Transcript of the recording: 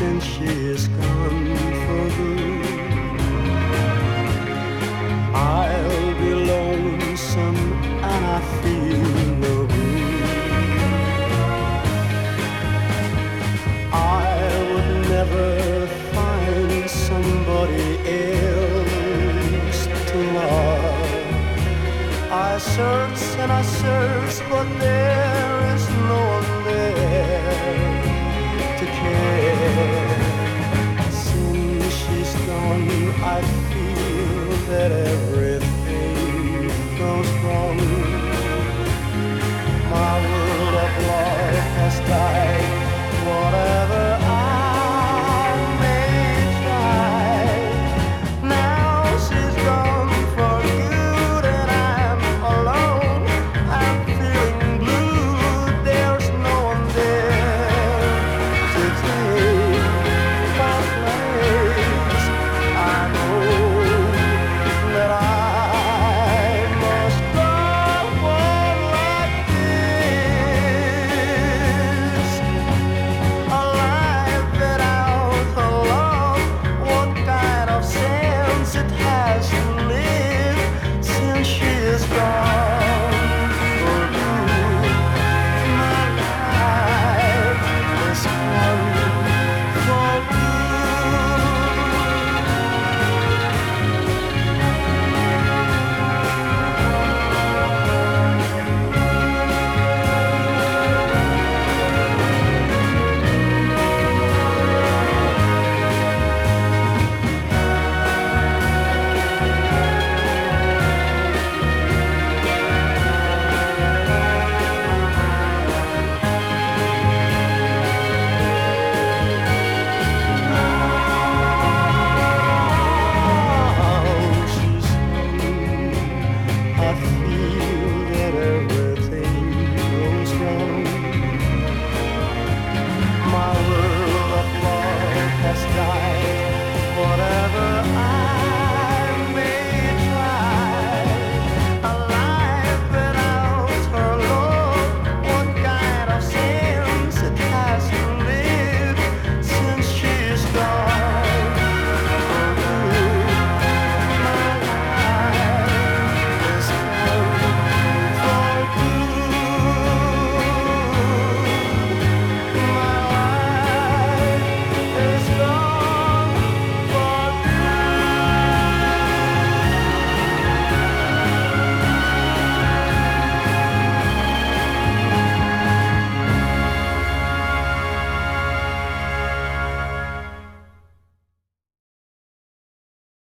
since she is gone for good. I'll be lonesome and I feel no good. I would never find somebody else to love. I search and I search, but there is no one there to care. Since she's gone, I feel that